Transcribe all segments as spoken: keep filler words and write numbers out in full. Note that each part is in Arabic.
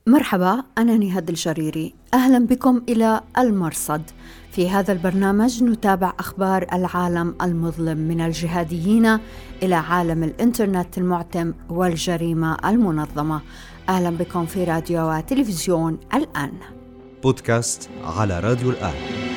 مرحبا، أنا نهاد الجريري. أهلا بكم إلى المرصد. في هذا البرنامج نتابع أخبار العالم المظلم من الجهاديين إلى عالم الإنترنت المعتم والجريمة المنظمة. أهلا بكم في راديو وتلفزيون الآن. بودكاست على راديو الآن.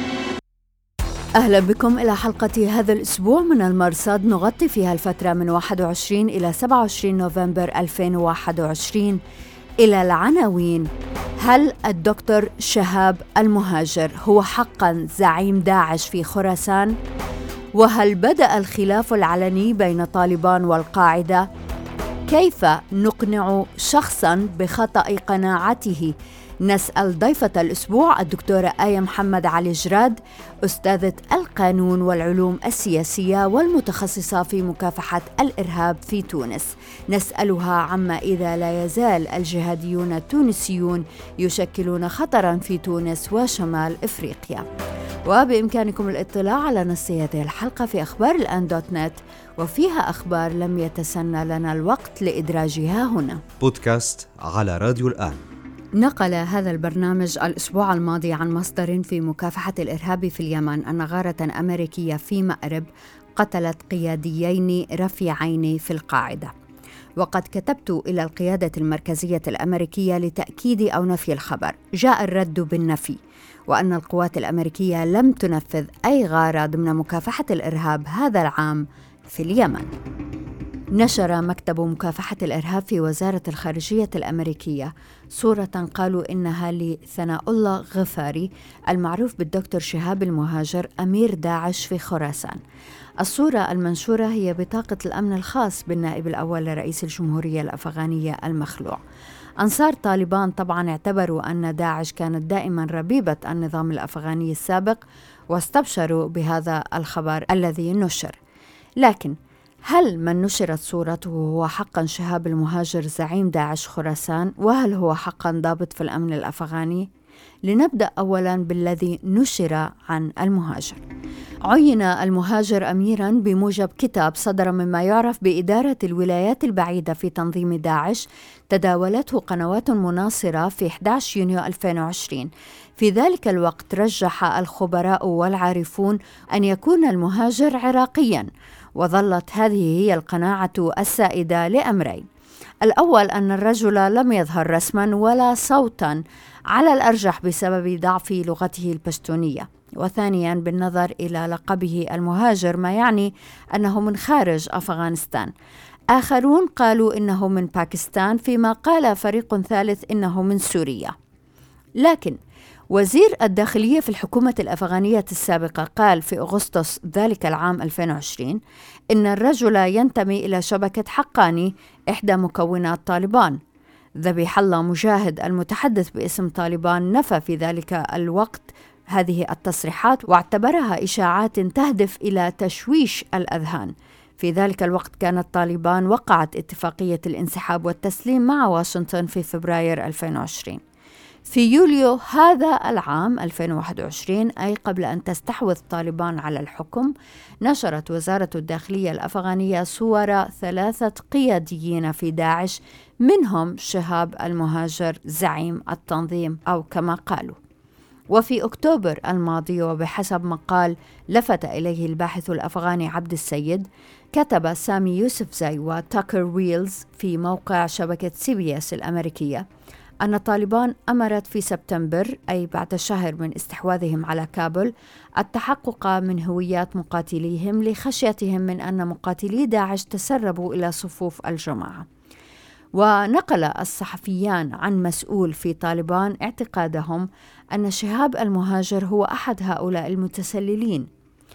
أهلا بكم إلى حلقة هذا الأسبوع من المرصد، نغطي فيها الفترة من واحد وعشرين إلى سبعة وعشرين نوفمبر ألفين وواحد وعشرين. إلى العناوين: هل الدكتور شهاب المهاجر هو حقاً زعيم داعش في خراسان؟ وهل بدأ الخلاف العلني بين طالبان والقاعدة؟ كيف نقنع شخصاً بخطأ قناعته؟ نسأل ضيفة الأسبوع الدكتورة آية محمد علي جراد، أستاذة القانون والعلوم السياسية والمتخصصة في مكافحة الإرهاب في تونس. نسألها عما إذا لا يزال الجهاديون التونسيون يشكلون خطراً في تونس وشمال إفريقيا. وبإمكانكم الاطلاع على نص هذه الحلقة في أخبار الآن دوت نت، وفيها أخبار لم يتسنى لنا الوقت لإدراجها هنا. بودكاست على راديو الآن. نقل هذا البرنامج الأسبوع الماضي عن مصدر في مكافحة الإرهاب في اليمن أن غارة أمريكية في مأرب قتلت قياديين رفيعين في القاعدة. وقد كتبت إلى القيادة المركزية الأمريكية لتأكيد أو نفي الخبر. جاء الرد بالنفي، وأن القوات الأمريكية لم تنفذ أي غارة ضمن مكافحة الإرهاب هذا العام في اليمن. نشر مكتب مكافحة الإرهاب في وزارة الخارجية الأمريكية صورة قالوا إنها لثناء الله غفاري المعروف بالدكتور شهاب المهاجر أمير داعش في خراسان. الصورة المنشورة هي بطاقة الأمن الخاص بالنائب الأول لرئيس الجمهورية الأفغانية المخلوع. أنصار طالبان طبعاً اعتبروا أن داعش كانت دائماً ربيبة النظام الأفغاني السابق، واستبشروا بهذا الخبر الذي نشر. لكن هل من نشرت صورته هو حقاً شهاب المهاجر زعيم داعش خراسان؟ وهل هو حقاً ضابط في الأمن الأفغاني؟ لنبدأ أولاً بالذي نشر عن المهاجر. عين المهاجر أميراً بموجب كتاب صدر مما يعرف بإدارة الولايات البعيدة في تنظيم داعش تداولته قنوات مناصرة في أحد عشر يونيو ألفين وعشرين. في ذلك الوقت رجح الخبراء والعارفون أن يكون المهاجر عراقياً، وظلت هذه هي القناعة السائدة لأمرين: الأول أن الرجل لم يظهر رسماً ولا صوتاً، على الأرجح بسبب ضعف لغته البشتونية، وثانياً بالنظر إلى لقبه المهاجر، ما يعني أنه من خارج أفغانستان. آخرون قالوا إنه من باكستان، فيما قال فريق ثالث إنه من سوريا. لكن وزير الداخلية في الحكومة الأفغانية السابقة قال في أغسطس ذلك العام ألفين وعشرين إن الرجل ينتمي إلى شبكة حقاني، إحدى مكونات طالبان. ذبيح الله مجاهد المتحدث باسم طالبان نفى في ذلك الوقت هذه التصريحات، واعتبرها إشاعات تهدف إلى تشويش الأذهان. في ذلك الوقت كانت طالبان وقعت اتفاقية الانسحاب والتسليم مع واشنطن في فبراير ألفين وعشرين. في يوليو هذا العام ألفين وواحد وعشرين، أي قبل أن تستحوذ طالبان على الحكم، نشرت وزارة الداخلية الأفغانية صور ثلاثة قياديين في داعش، منهم شهاب المهاجر زعيم التنظيم أو كما قالوا. وفي أكتوبر الماضي، وبحسب مقال لفت إليه الباحث الأفغاني عبد السيد، كتب سامي يوسف زي وتاكر ويلز في موقع شبكة سي بي اس الأمريكية أن طالبان أمرت في سبتمبر، أي بعد شهر من استحواذهم على كابول، التحقق من هويات مقاتليهم لخشيتهم من أن مقاتلي داعش تسربوا إلى صفوف الجماعة. ونقل الصحفيان عن مسؤول في طالبان اعتقادهم أن شهاب المهاجر هو أحد هؤلاء المتسللين.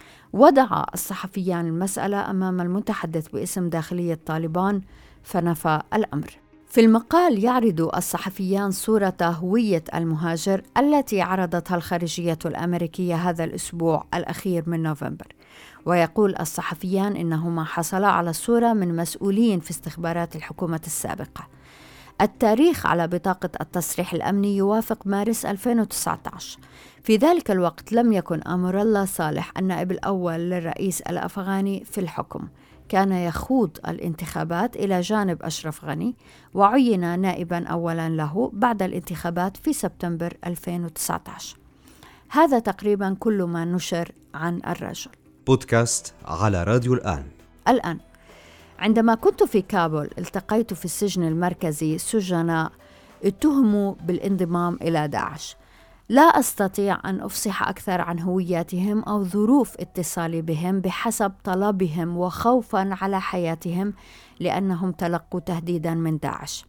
وضع الصحفيان المسألة أمام المتحدث باسم داخلية طالبان فنفى الأمر. في المقال يعرض الصحفيان صورة هوية المهاجر التي عرضتها الخارجية الأمريكية هذا الأسبوع الأخير من نوفمبر، ويقول الصحفيان إنهما حصلا على الصورة من مسؤولين في استخبارات الحكومة السابقة. التاريخ على بطاقة التصريح الأمني يوافق مارس ألفين وتسعة عشر. في ذلك الوقت لم يكن أمر الله صالح النائب الأول للرئيس الأفغاني في الحكم. كان يخوض الانتخابات إلى جانب أشرف غني، وعين نائبا أولا له بعد الانتخابات في سبتمبر ألفين وتسعة عشر. هذا تقريبا كل ما نشر عن الرجل. بودكاست على راديو الآن. الآن عندما كنت في كابول التقيت في السجن المركزي سجناء اتهموا بالانضمام إلى داعش. لا أستطيع أن أفصح أكثر عن هوياتهم أو ظروف اتصالي بهم بحسب طلبهم وخوفاً على حياتهم لأنهم تلقوا تهديداً من داعش.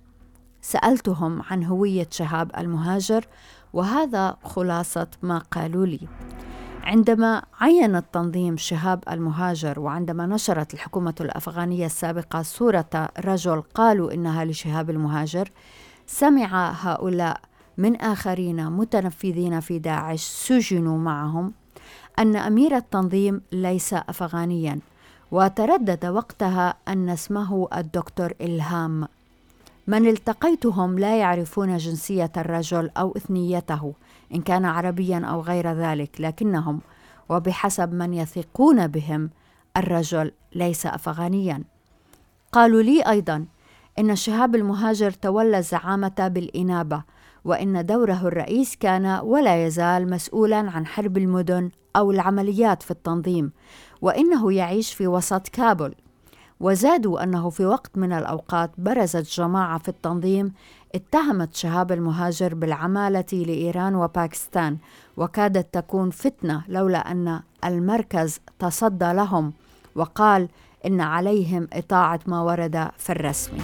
سألتهم عن هوية شهاب المهاجر، وهذا خلاصة ما قالوا لي. عندما عين التنظيم شهاب المهاجر، وعندما نشرت الحكومة الأفغانية السابقة صورة رجل قالوا إنها لشهاب المهاجر، سمع هؤلاء من آخرين متنفذين في داعش سجنوا معهم أن أمير التنظيم ليس أفغانياً، وتردد وقتها أن اسمه الدكتور إلهام. من التقيتهم لا يعرفون جنسية الرجل أو إثنيته إن كان عربياً أو غير ذلك، لكنهم وبحسب من يثقون بهم الرجل ليس أفغانياً. قالوا لي أيضاً إن شهاب المهاجر تولى الزعامة بالإنابة، وإن دوره الرئيس كان ولا يزال مسؤولاً عن حرب المدن أو العمليات في التنظيم، وإنه يعيش في وسط كابول. وزادوا أنه في وقت من الأوقات برزت جماعة في التنظيم اتهمت شهاب المهاجر بالعمالة لإيران وباكستان، وكادت تكون فتنة لولا أن المركز تصدى لهم وقال إن عليهم إطاعة ما ورد في الرسمي.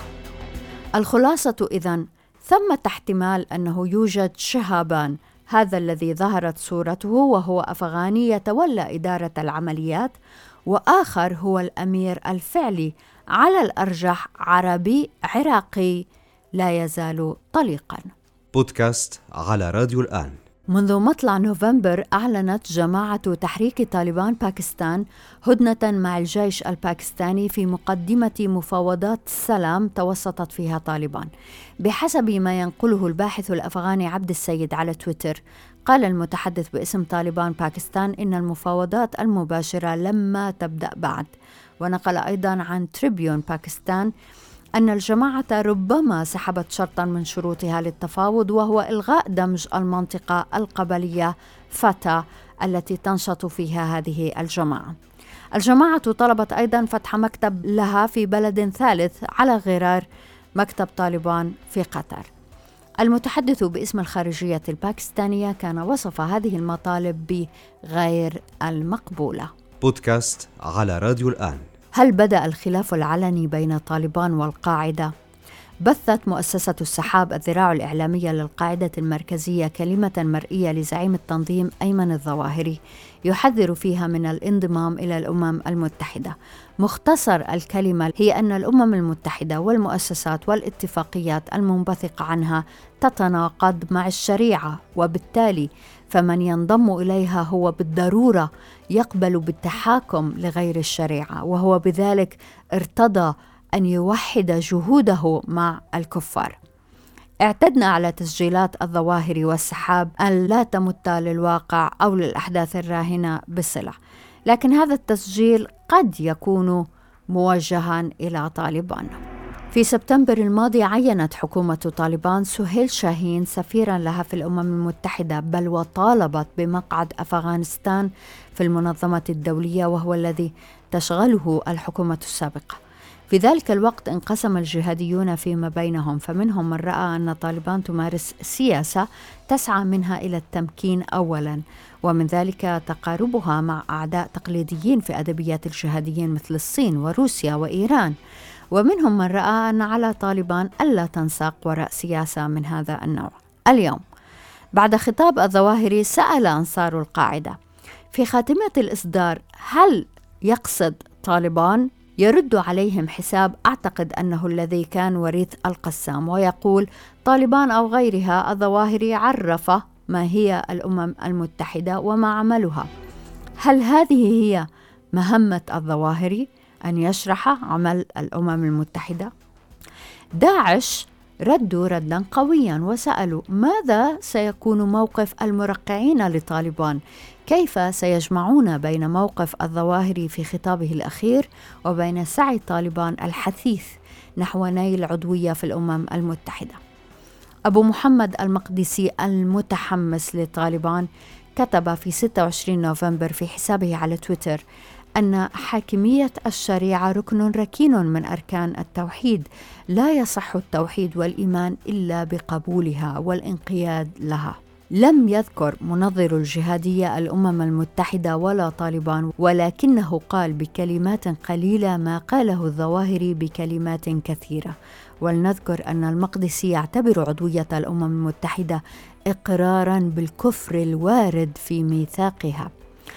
الخلاصة إذن ثمة احتمال أنه يوجد شهابان، هذا الذي ظهرت صورته وهو أفغاني يتولى إدارة العمليات، وآخر هو الأمير الفعلي على الأرجح عربي عراقي لا يزال طليقاً. بودكاست على راديو الآن. منذ مطلع نوفمبر أعلنت جماعة تحريك طالبان باكستان هدنة مع الجيش الباكستاني في مقدمة مفاوضات السلام توسطت فيها طالبان. بحسب ما ينقله الباحث الأفغاني عبد السيد على تويتر، قال المتحدث باسم طالبان باكستان إن المفاوضات المباشرة لما تبدأ بعد. ونقل أيضا عن تريبيون باكستان أن الجماعة ربما سحبت شرطاً من شروطها للتفاوض، وهو إلغاء دمج المنطقة القبلية فاتا التي تنشط فيها هذه الجماعة. الجماعة طلبت أيضاً فتح مكتب لها في بلد ثالث على غرار مكتب طالبان في قطر. المتحدث باسم الخارجية الباكستانية كان وصف هذه المطالب بغير المقبولة. بودكاست على راديو الآن. هل بدأ الخلاف العلني بين طالبان والقاعدة؟ بثت مؤسسة السحاب الذراع الإعلامية للقاعدة المركزية كلمة مرئية لزعيم التنظيم أيمن الظواهري يحذر فيها من الانضمام إلى الأمم المتحدة. مختصر الكلمة هي أن الأمم المتحدة والمؤسسات والاتفاقيات المنبثقة عنها تتناقض مع الشريعة، وبالتالي فمن ينضم إليها هو بالضرورة يقبل بالتحاكم لغير الشريعة، وهو بذلك ارتضى أن يوحد جهوده مع الكفار. اعتدنا على تسجيلات الظواهر والسحاب أن لا تمت للواقع أو للأحداث الراهنة بصلة، لكن هذا التسجيل قد يكون موجها إلى طالبان. في سبتمبر الماضي عينت حكومة طالبان سهيل شاهين سفيرا لها في الأمم المتحدة، بل وطالبت بمقعد أفغانستان في المنظمة الدولية، وهو الذي تشغله الحكومة السابقة. في ذلك الوقت انقسم الجهاديون فيما بينهم، فمنهم من رأى أن طالبان تمارس سياسة تسعى منها إلى التمكين أولا، ومن ذلك تقاربها مع أعداء تقليديين في أدبيات الجهاديين مثل الصين وروسيا وإيران، ومنهم من رأى أن على طالبان ألا تنساق وراء سياسة من هذا النوع. اليوم بعد خطاب الظواهري سأل أنصار القاعدة في خاتمة الإصدار هل يقصد طالبان؟ يرد عليهم حساب أعتقد أنه الذي كان وريث القسام، ويقول طالبان أو غيرها الظواهري عرف ما هي الأمم المتحدة وما عملها. هل هذه هي مهمة الظواهري أن يشرح عمل الأمم المتحدة؟ داعش ردوا ردا قويا وسألوا ماذا سيكون موقف المرقعين لطالبان؟ كيف سيجمعون بين موقف الظواهري في خطابه الأخير وبين سعي طالبان الحثيث نحو نيل عضوية في الأمم المتحدة؟ أبو محمد المقدسي المتحمس لطالبان كتب في ستة وعشرين نوفمبر في حسابه على تويتر أن حاكمية الشريعة ركن ركين من أركان التوحيد، لا يصح التوحيد والإيمان إلا بقبولها والانقياد لها. لم يذكر منظر الجهادية الأمم المتحدة ولا طالبان، ولكنه قال بكلمات قليلة ما قاله الظواهري بكلمات كثيرة. ولنذكر أن المقدسي يعتبر عضوية الأمم المتحدة إقراراً بالكفر الوارد في ميثاقها.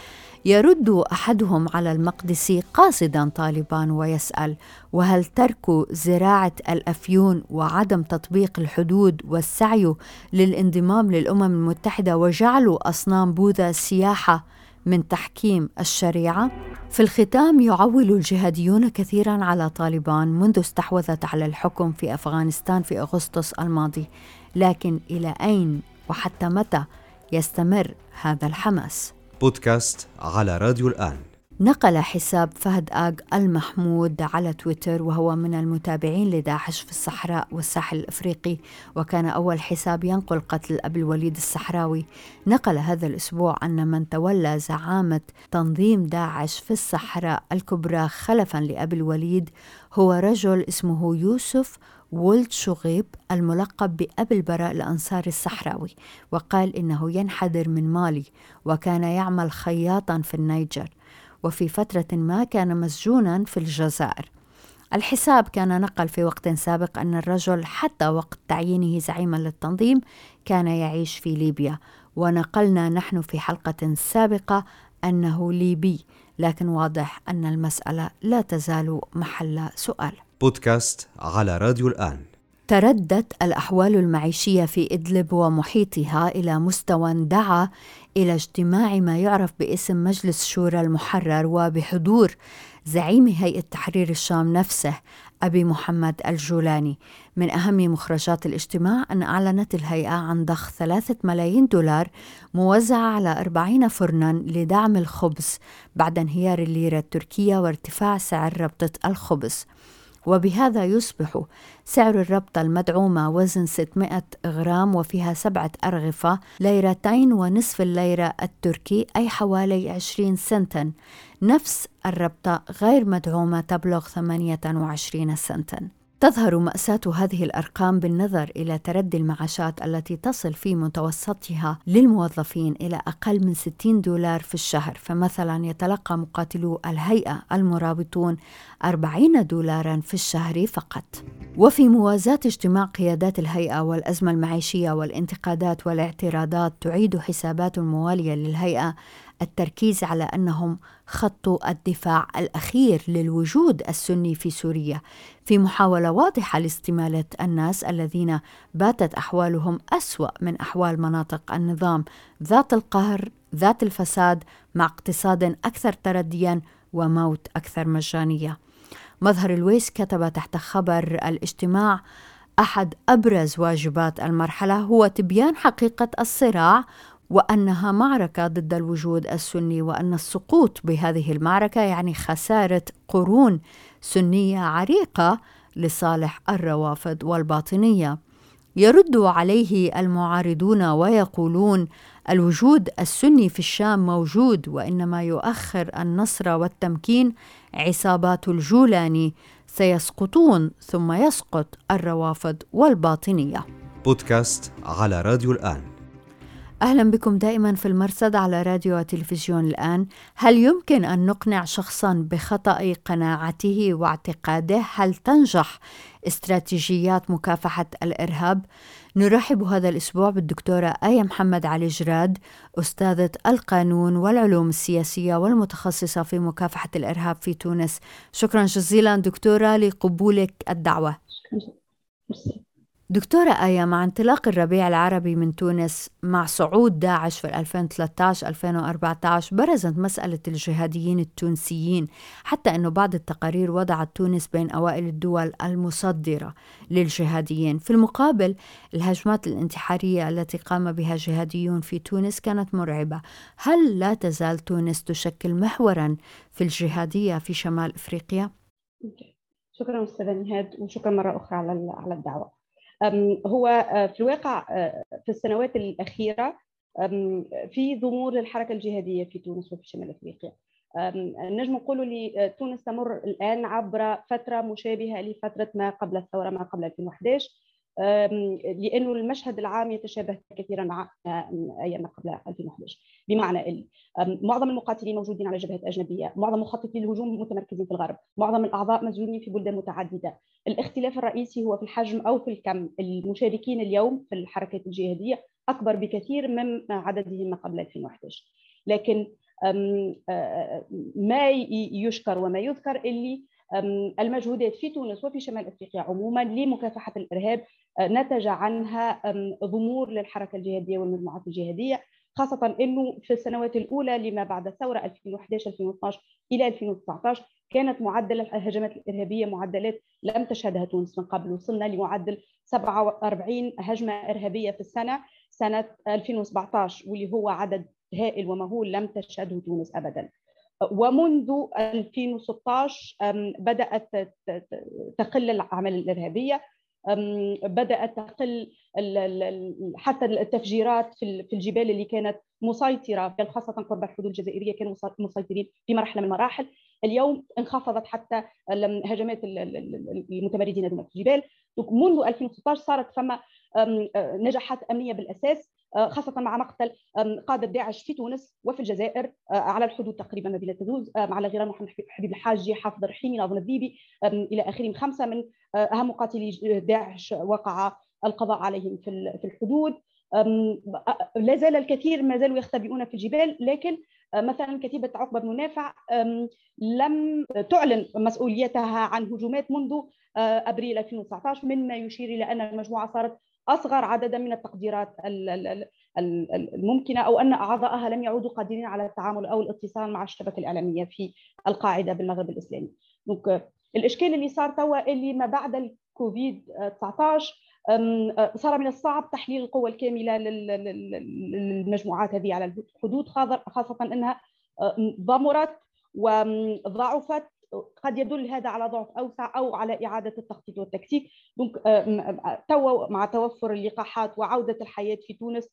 يرد أحدهم على المقدسي قاصداً طالبان ويسأل: وهل ترك زراعة الأفيون وعدم تطبيق الحدود والسعي للانضمام للأمم المتحدة وجعل أصنام بوذا سياحة من تحكيم الشريعة؟ في الختام، يعول الجهاديون كثيراً على طالبان منذ استحوذت على الحكم في أفغانستان في أغسطس الماضي، لكن إلى أين وحتى متى يستمر هذا الحماس؟ بودكاست على راديو الآن. نقل حساب فهد آغ المحمود على تويتر، وهو من المتابعين لداعش في الصحراء والساحل الأفريقي، وكان أول حساب ينقل قتل أبي الوليد الصحراوي. نقل هذا الأسبوع أن من تولى زعامة تنظيم داعش في الصحراء الكبرى خلفاً لأبي الوليد هو رجل اسمه يوسف ولد شغيب الملقب بأبي البراء الأنصاري الصحراوي، وقال إنه ينحدر من مالي وكان يعمل خياطاً في النيجر، وفي فترة ما كان مسجوناً في الجزائر. الحساب كان نقل في وقت سابق أن الرجل حتى وقت تعيينه زعيماً للتنظيم كان يعيش في ليبيا، ونقلنا نحن في حلقة سابقة أنه ليبي، لكن واضح أن المسألة لا تزال محل سؤال. بودكاست على راديو الآن. تردت الأحوال المعيشية في إدلب ومحيطها إلى مستوى دعا إلى اجتماع ما يعرف باسم مجلس شورى المحرر، وبحضور زعيم هيئة تحرير الشام نفسه أبي محمد الجولاني. من أهم مخرجات الاجتماع أن أعلنت الهيئة عن ضخ ثلاثة ملايين دولار موزعة على أربعين فرناً لدعم الخبز بعد انهيار الليرة التركية وارتفاع سعر ربطة الخبز، وبهذا يصبح سعر الربطة المدعومة وزن ستمائة غرام وفيها سبعة أرغفة ليرتين ونصف الليرة التركي، أي حوالي عشرين سنتا. نفس الربطة غير مدعومة تبلغ ثمانية وعشرين سنتا. تظهر مأساة هذه الأرقام بالنظر إلى تردي المعاشات التي تصل في متوسطها للموظفين إلى أقل من ستين دولار في الشهر. فمثلا يتلقى مقاتلو الهيئة المرابطون أربعين دولاراً في الشهر فقط. وفي موازاة اجتماع قيادات الهيئة والأزمة المعيشية والانتقادات والاعتراضات، تعيد حسابات الموالية للهيئة التركيز على أنهم خطوا الدفاع الأخير للوجود السني في سوريا في محاولة واضحة لاستمالة الناس الذين باتت أحوالهم أسوأ من أحوال مناطق النظام ذات القهر ذات الفساد، مع اقتصاد أكثر تردياً وموت أكثر مجانية. مظهر الويس كتب تحت خبر الاجتماع: أحد أبرز واجبات المرحلة هو تبيان حقيقة الصراع، وأنها معركة ضد الوجود السني، وأن السقوط بهذه المعركة يعني خسارة قرون سنية عريقة لصالح الروافض والباطنية. يرد عليه المعارضون ويقولون الوجود السني في الشام موجود، وإنما يؤخر النصر والتمكين عصابات الجولاني، سيسقطون ثم يسقط الروافض والباطنية. بودكاست على راديو الآن. أهلا بكم دائما في المرصد على راديو وتلفزيون الآن. هل يمكن أن نقنع شخصا بخطأ قناعته واعتقاده؟ هل تنجح استراتيجيات مكافحة الإرهاب؟ نرحب هذا الأسبوع بالدكتورة آية محمد علي جراد، أستاذة القانون والعلوم السياسية والمتخصصة في مكافحة الإرهاب في تونس. شكرا جزيلا دكتورة لقبولك الدعوة. دكتورة آية، مع انطلاق الربيع العربي من تونس مع صعود داعش في ألفين وثلاثة عشر ألفين وأربعة عشر برزت مسألة الجهاديين التونسيين، حتى أنه بعض التقارير وضعت تونس بين أوائل الدول المصدرة للجهاديين. في المقابل الهجمات الانتحارية التي قام بها جهاديون في تونس كانت مرعبة. هل لا تزال تونس تشكل محورا في الجهادية في شمال أفريقيا؟ شكرا أستاذة نهاد، وشكرا مرة أخرى على على الدعوة. هو في الواقع في السنوات الأخيرة في ضمور للحركة الجهادية في تونس وفي شمال أفريقيا. نجم نقولوا لي تونس تمر الآن عبر فترة مشابهة لفترة ما قبل الثورة، ما قبل ألفين وأحد عشر، لأنه المشهد العام يتشابه كثيرا مع أيام قبل ألفين وأحد عشر، بمعنى معظم المقاتلين موجودين على جبهات أجنبية، معظم مخططي الهجوم متمركزين في الغرب، معظم الأعضاء مسجونين في بلدان متعددة. الاختلاف الرئيسي هو في الحجم أو في الكم. المشاركين اليوم في الحركات الجهادية أكبر بكثير من عددهم ما قبل ألفين وأحد عشر، لكن ما يشكر وما يذكر اللي المجهودات في تونس وفي شمال أفريقيا عموما لمكافحة الإرهاب نتج عنها ضمور للحركة الجهادية والمجموعات الجهادية، خاصة أنه في السنوات الأولى لما بعد الثورة ألفين وأحد عشر ألفين واثني عشر إلى ألفين وتسعة عشر كانت معدل الهجمات الإرهابية معدلات لم تشهدها تونس من قبل. وصلنا لمعدل سبعة وأربعين هجمة إرهابية في السنة سنة ألفين وسبعة عشر، واللي هو عدد هائل ومهول لم تشهده تونس أبدا. ومنذ ألفين وستة عشر بدأت تقل الأعمال الإرهابية، بدأت تقل حتى التفجيرات في الجبال اللي كانت مسيطرة خاصة قرب الحدود الجزائرية، كانوا مسيطرين في مرحلة من المراحل. اليوم انخفضت حتى هجمات المتمردين دون الجبال. منذ ألفين وستة عشر صارت فما نجاحات أمنية بالأساس، خاصة مع مقتل قادة داعش في تونس وفي الجزائر على الحدود تقريبا ما بين تدوز، على غرار محمد حبيب الحاجي، حافظ الرحيمي، ناظم الذيبي إلى آخره. خمسة من أهم مقاتلي داعش وقع القضاء عليهم في في الحدود. لا زال الكثير ما زالوا يختبئون في الجبال، لكن مثلا كتيبة عقبة بن نافع لم تعلن مسؤوليتها عن هجومات منذ أبريل ألفين وتسعة عشر، مما يشير إلى أن المجموعة صارت أصغر عددا من التقديرات الممكنة، أو أن أعضائها لم يعودوا قادرين على التعامل أو الاتصال مع الشبكة الإعلامية في القاعدة بالمغرب الإسلامي. دونك الإشكال اللي صار توا اللي ما بعد الكوفيد تسعة عشر صار من الصعب تحليل القوة الكاملة للمجموعات هذه على الحدود، خاصة أنها ضمرت وضعفت. قد يدل هذا على ضعف أوسع أو على إعادة التخطيط والتكتيك. دونك توا مع توفر اللقاحات وعودة الحياة في تونس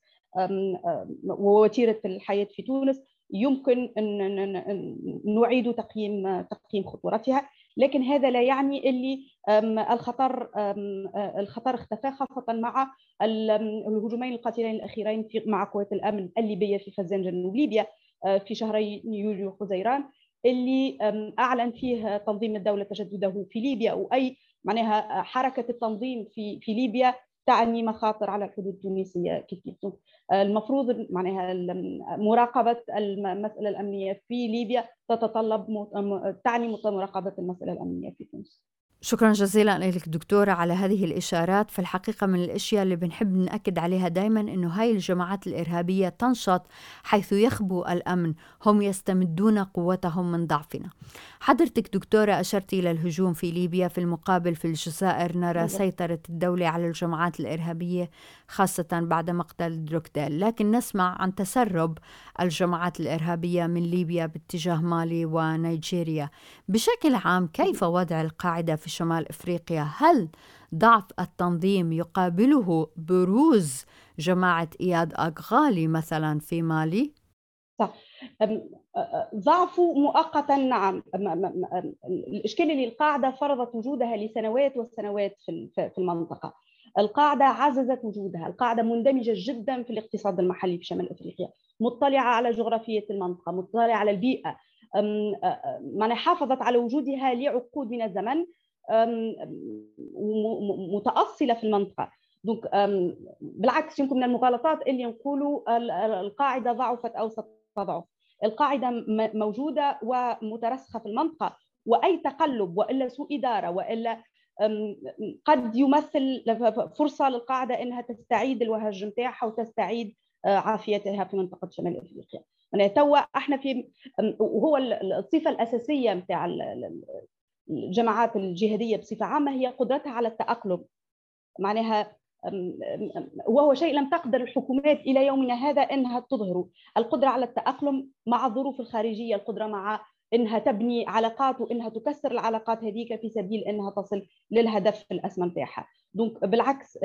ووتيرة الحياة في تونس يمكن أن نعيد تقييم تقييم خطورتها، لكن هذا لا يعني اللي الخطر الخطر اختفى، خاصة مع الهجومين القاتلين الأخيرين مع قوات الأمن الليبية في خزان جنوب ليبيا في شهري يوليو وحزيران، اللي أعلن فيه تنظيم الدولة تجدده في ليبيا، وأي معناها حركة التنظيم في في ليبيا تعني مخاطر على الحدود التونسية. كيف كيف المفروض معناها مراقبة المسألة الأمنية في ليبيا تتطلب تعني مراقبة المسألة الأمنية في تونس. شكرا جزيلا لك دكتورة على هذه الإشارات. في الحقيقة من الأشياء اللي بنحب نأكد عليها دايما أنه هاي الجماعات الإرهابية تنشط حيث يخبو الأمن، هم يستمدون قوتهم من ضعفنا. حضرتك دكتورة أشرت إلى الهجوم في ليبيا، في المقابل في الجزائر نرى سيطرة الدولة على الجماعات الإرهابية خاصة بعد مقتل دروكديل، لكن نسمع عن تسرب الجماعات الإرهابية من ليبيا باتجاه مالي ونيجيريا. بشكل عام كيف وضع القاعدة في شمال أفريقيا؟ هل ضعف التنظيم يقابله بروز جماعة إياد أغالي مثلا في مالي؟ صح، ضعفه مؤقتا نعم. الإشكال اللي القاعدة فرضت وجودها لسنوات وسنوات في المنطقة. القاعدة عززت وجودها، القاعدة مندمجة جدا في الاقتصاد المحلي في شمال أفريقيا، مطلعة على جغرافية المنطقة، مطلعة على البيئة، معنى حافظت على وجودها لعقود من الزمن، متأصلة في المنطقة. دونك بالعكس يمكن من المغالطات اللي نقولوا القاعدة ضعفت أو ستضعف. القاعدة موجودة ومترسخة في المنطقة، وأي تقلب وإلا سوء إدارة وإلا قد يمثل فرصة للقاعدة أنها تستعيد الوهج متاعها وتستعيد عافيتها في منطقة شمال أفريقيا. يعني توا احنا في، وهو الصفة الأساسية متاع الجماعات الجهادية بصفة عامة هي قدرتها على التأقلم، معناها وهو شيء لم تقدر الحكومات إلى يومنا هذا أنها تظهره، القدرة على التأقلم مع الظروف الخارجية، القدرة مع أنها تبني علاقات وأنها تكسر العلاقات هذيك في سبيل أنها تصل للهدف الأسمى متاعها. دونك بالعكس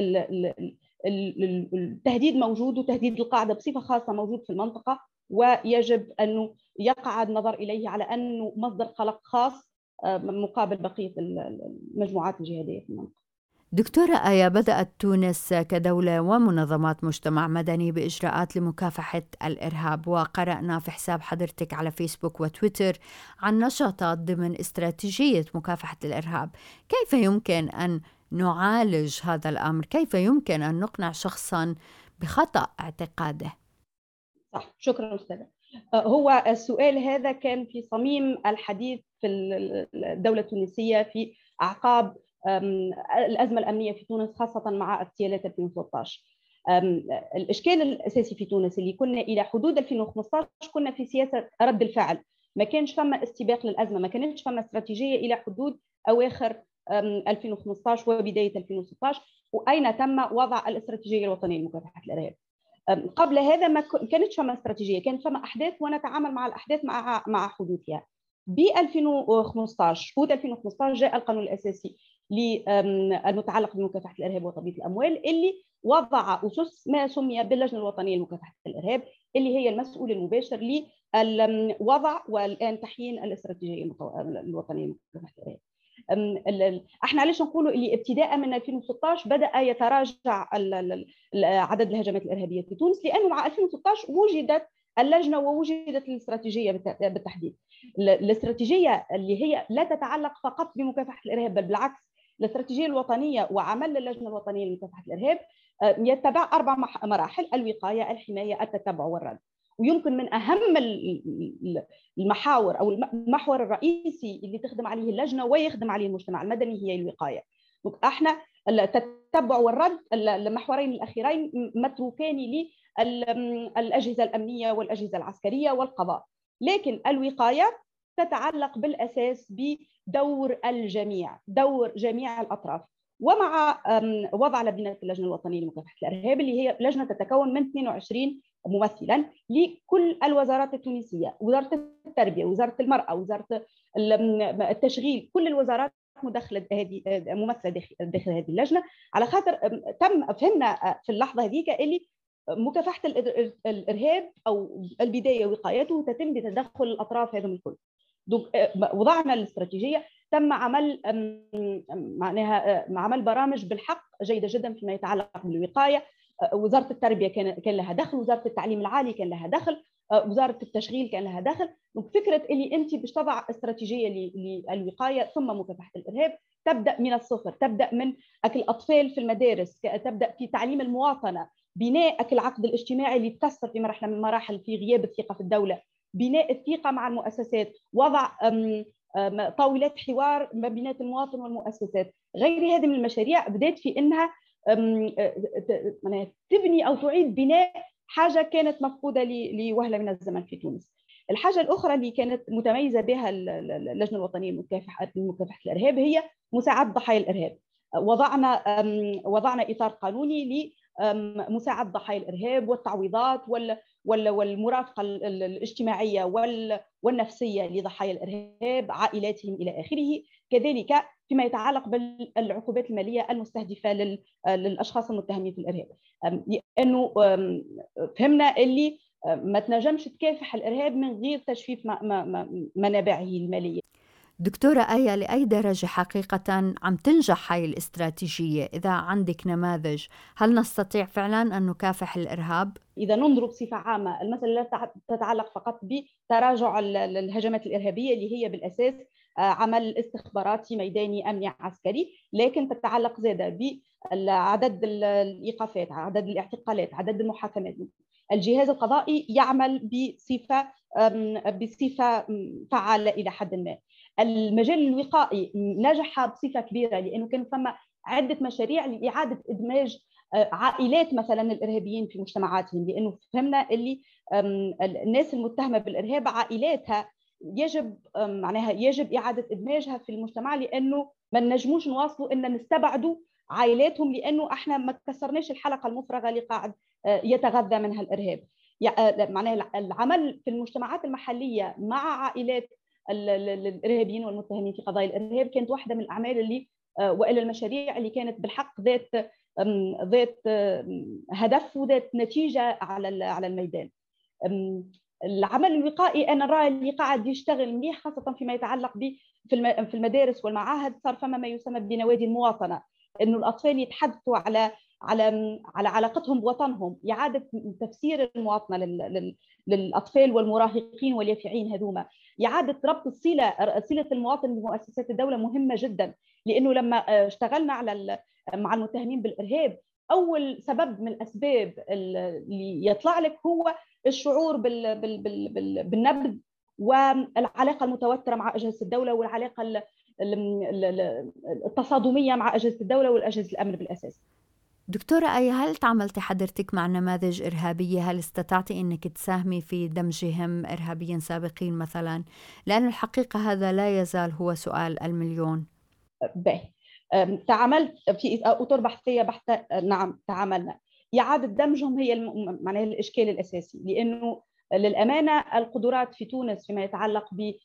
التهديد موجود، وتهديد القاعدة بصفة خاصة موجود في المنطقة، ويجب أنه يقع النظر إليه على أنه مصدر قلق خاص مقابل بقية المجموعات الجهادية في المنطقة. دكتورة آية، بدأت تونس كدولة ومنظمات مجتمع مدني بإجراءات لمكافحة الإرهاب، وقرأنا في حساب حضرتك على فيسبوك وتويتر عن نشاطات ضمن استراتيجية مكافحة الإرهاب. كيف يمكن أن نعالج هذا الأمر؟ كيف يمكن أن نقنع شخصاً بخطأ اعتقاده؟ صح، شكرا أستاذة. هو السؤال هذا كان في صميم الحديث في الدولة التونسية في أعقاب الأزمة الأمنية في تونس، خاصة مع اغتيالات ألفين وثلاثة عشر. الإشكال الأساسي في تونس اللي كنا إلى حدود ألفين وخمسة عشر كنا في سياسة رد الفعل، ما كانش فما استباق للأزمة، ما كانتش فما استراتيجية إلى حدود أواخر ألفين وخمسة عشر وبداية ألفين وستة عشر، وأين تم وضع الاستراتيجية الوطنية لمكافحة الإرهاب. قبل هذا ما كانتش فما استراتيجية، كانت فما أحداث ونتعامل مع الأحداث مع مع حدوثها. ب ألفين وخمسة عشر حدود ألفين وخمسة عشر جاء القانون الأساسي المتعلق بمكافحة الإرهاب وتضييع الأموال، اللي وضع أسس ما سمي باللجنة الوطنية لمكافحة الإرهاب، اللي هي المسؤول المباشر للوضع والآن تحيين الاستراتيجية الوطنية لمكافحة الإرهاب. احنا علاش نقولوا اللي ابتداء من ألفين وستة عشر بدأ يتراجع عدد الهجمات الإرهابية في تونس، لأنه مع ألفين وستة عشر وجدت اللجنة ووجدت الاستراتيجية بالتحديد. الاستراتيجية اللي هي لا تتعلق فقط بمكافحة الإرهاب، بل بالعكس الاستراتيجية الوطنية وعمل اللجنة الوطنية لمكافحة الإرهاب يتبع أربع مراحل: الوقاية، الحماية، التتبع والرد. ويمكن من أهم المحاور أو المحور الرئيسي اللي تخدم عليه اللجنة ويخدم عليه المجتمع المدني هي الوقاية. احنا التتبع والرد المحورين الأخيرين متروكان للأجهزة الأمنية والأجهزة العسكرية والقضاء، لكن الوقاية تتعلق بالأساس بدور الجميع، دور جميع الأطراف. ومع وضع لجنة اللجنة الوطنية لمكافحة الإرهاب، اللي هي لجنة تتكون من اثنين وعشرين ممثلا لكل الوزارات التونسية، وزارة التربية، وزارة المرأة، وزارة التشغيل، كل الوزارات مدخلة هذه ممثلة داخل هذه اللجنة، على خاطر تم فهمنا في اللحظة هذيك اللي مكافحة الإرهاب أو البداية وقايته تتم بتدخل الأطراف هذم الكل. وضعنا الاستراتيجية، تم عمل معناها عمل برامج بالحق جيدة جدا فيما يتعلق بالوقاية. وزارة التربية كان كان لها دخل، وزارة التعليم العالي كان لها دخل، وزارة التشغيل كان لها دخل. فكرة اللي أنت باش تضع استراتيجية للوقاية ثم مكافحة الإرهاب تبدأ من الصفر، تبدأ من أكل الأطفال في المدارس، تبدأ في تعليم المواطنة، بناء أكل العقد الاجتماعي اللي تكسر في مرحلة من المراحل في غياب الثقة في الدولة، بناء الثقة مع المؤسسات، وضع طاولات حوار ما بين المواطن والمؤسسات. غير هذه من المشاريع بدأت في أنها تبني أو تعيد بناء حاجة كانت مفقودة لوهلة من الزمن في تونس. الحاجة الأخرى اللي كانت متميزة بها اللجنة الوطنية لمكافحة الإرهاب هي مساعدة ضحايا الإرهاب. وضعنا وضعنا إطار قانوني لمساعدة ضحايا الإرهاب والتعويضات والمرافقة الاجتماعية والنفسية لضحايا الإرهاب، عائلاتهم إلى آخره. كذلك فيما يتعلق بالعقوبات المالية المستهدفة للأشخاص المتهمين في الإرهاب، لأنه فهمنا اللي ما تنجمش تكافح الإرهاب من غير تجفيف منابعه المالية. دكتورة آية، لأي درجة حقيقة عم تنجح هاي الاستراتيجية؟ إذا عندك نماذج، هل نستطيع فعلا أن نكافح الإرهاب؟ إذا ننظر بصفة عامة، المسألة لا تتعلق فقط بتراجع الهجمات الإرهابية اللي هي بالأساس عمل استخباراتي ميداني أمني عسكري، لكن تتعلق زادة بعدد الإيقافات، عدد الاعتقالات، عدد المحاكمات. الجهاز القضائي يعمل بصفة بصفة فعالة إلى حد ما. المجال الوقائي نجح بصفة كبيرة، لأنه كانوا فما عدة مشاريع لإعادة إدماج عائلات مثلا الإرهابيين في مجتمعاتهم، لأنه فهمنا اللي الناس المتهمة بالإرهاب عائلاتها يجب معناها يجب إعادة إدماجها في المجتمع، لأنه ما نجموش نواصلوا إن نستبعدوا عائلاتهم، لأنه احنا ما كسرناش الحلقة المفرغة اللي قاعد يتغذى منها الإرهاب. معناها العمل في المجتمعات المحلية مع عائلات الإرهابيين والمتهمين في قضايا الإرهاب كانت واحدة من الأعمال اللي وإلى المشاريع اللي كانت بالحق ذات ذات هدف وذات نتيجة على على الميدان. العمل الوقائي أنا رأي اللي قاعد يشتغل منيح، خاصة فيما يتعلق ب في المدارس والمعاهد. صار فما ما يسمى بنوادي المواطنة، إنه الأطفال يتحدثوا على على على علاقتهم بوطنهم، إعادة تفسير المواطنة للأطفال والمراهقين واليافعين هذوما، إعادة ربط الصلة صلة المواطن بمؤسسات الدولة مهمة جدا. لأنه لما اشتغلنا على مع المتهمين بالإرهاب، أول سبب من الأسباب اللي يطلع لك هو الشعور بال بال بال بالنبذ والعلاقة المتوترة مع أجهزة الدولة، والعلاقة التصادمية مع أجهزة الدولة والأجهزة الأمن بالأساس. دكتورة آية، هل تعاملتي حضرتك مع نماذج إرهابية؟ هل استطعتي أنك تساهمي في دمجهم إرهابيين سابقين مثلا؟ لأن الحقيقة هذا لا يزال هو سؤال المليون. باهي، تعاملت في أطر بحثية بحثة. نعم تعاملنا. إعادة دمجهم هي معناها الإشكال الأساسي، لأنه للأمانة القدرات في تونس فيما يتعلق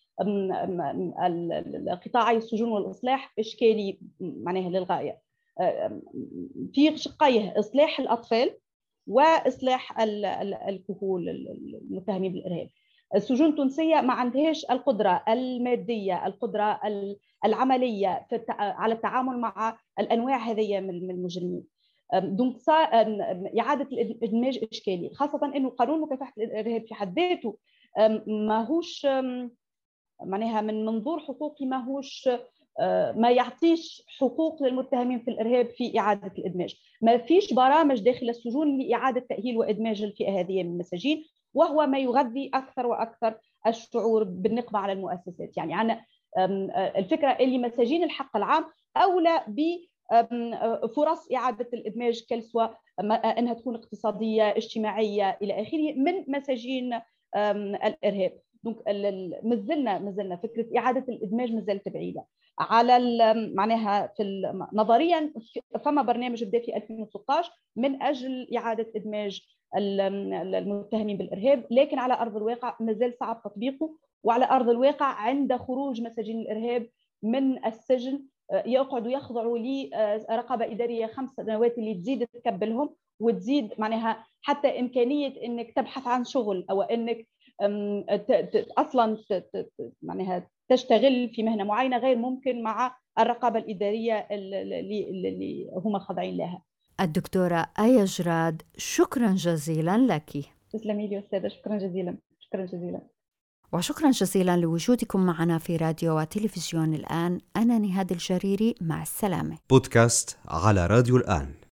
بقطاعي السجون والإصلاح إشكالي معناها للغاية، في شقيه: إصلاح الأطفال وإصلاح الكهول المتهمين بالإرهاب. السجون التونسية ما عندهاش القدرة المادية، القدرة العملية على التعامل مع الأنواع هذه من المجرمين. دونك إعادة الإدماج إشكالي، خاصة إنه قانون مكافحة الإرهاب في حد ذاته ما هوش معناها من منظور حقوقي ما هوش ما يعطيش حقوق للمتهمين في الإرهاب في إعادة الإدماج. ما فيش برامج داخل السجون لإعادة تأهيل وإدماج الفئة هذه من المساجين، وهو ما يغذي أكثر وأكثر الشعور بالنقمة على المؤسسات. يعني عنا الفكرة اللي مساجين الحق العام أولى بفرص إعادة الإدماج كالسوا أنها تكون اقتصادية اجتماعية إلى آخره من مساجين الإرهاب. دونك مازلنا مازلنا فكرة إعادة الإدماج مازالت بعيدة. على معناها في نظريا فما برنامج بدا في ألفين وستة عشر من أجل إعادة إدماج المتهمين بالإرهاب، لكن على أرض الواقع مازال صعب تطبيقه. وعلى أرض الواقع عند خروج مساجين الإرهاب من السجن يقعدوا يخضعوا لرقابة إدارية خمس سنوات اللي تزيد تكبلهم وتزيد معناها حتى إمكانية إنك تبحث عن شغل أو إنك أصلا معناها تشتغل في مهنة معينة غير ممكن مع الرقابة الإدارية اللي, اللي هم خاضعين لها. الدكتورة آية جراد، شكرا جزيلا لك. تسلمي لي أستاذة، شكرا جزيلا. شكرا جزيلا. وشكرا جزيلا لوجودكم معنا في راديو وتلفزيون الآن. أنا نهاد الجريري، مع السلامة. بودكاست على راديو الآن.